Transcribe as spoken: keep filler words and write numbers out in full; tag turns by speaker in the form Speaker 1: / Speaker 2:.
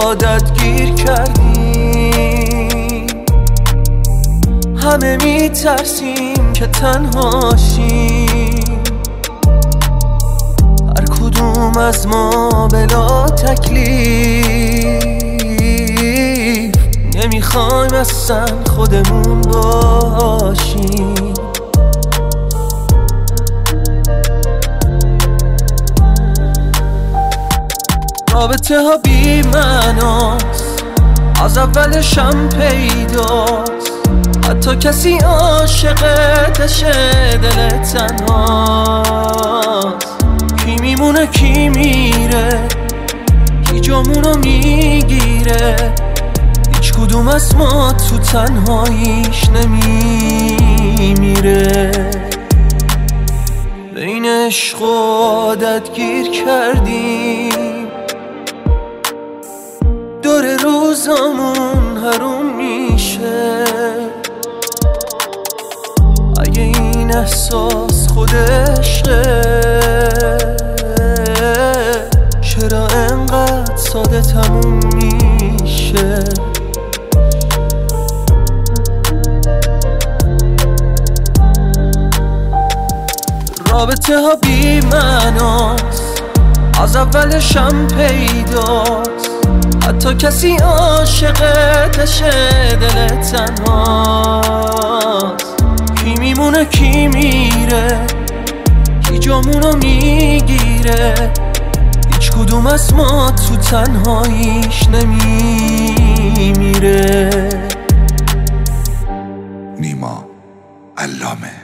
Speaker 1: عادت گیر کردیم، همه میترسیم که تنها شیم، هر کدوم از ما بلا تکلیف، نمیخوایم اصلا خودمون باشیم. رابطه ها بی معناست، از اولشم پیداست، حتی کسی عاشقتشه دل تنهاست. کی میمونه کی میره، کی جامونو میگیره، هیچ کدوم از ما تو تنهاییش نمیمیره. بین عشق و عادت گیر کردیم، دور روزامون حروم میشه. اگه این احساس خود عشقه، چرا انقدر ساده تموم میشه؟ رابطه ها بی معناست، از اولشم پیداست، حتی کسی عاشقتشه دل تنهاست. کی میمونه کی میره، کی جامونو میگیره، هیچ کدوم از ما تو تنهاییش نمیمیره.
Speaker 2: نیما علامه.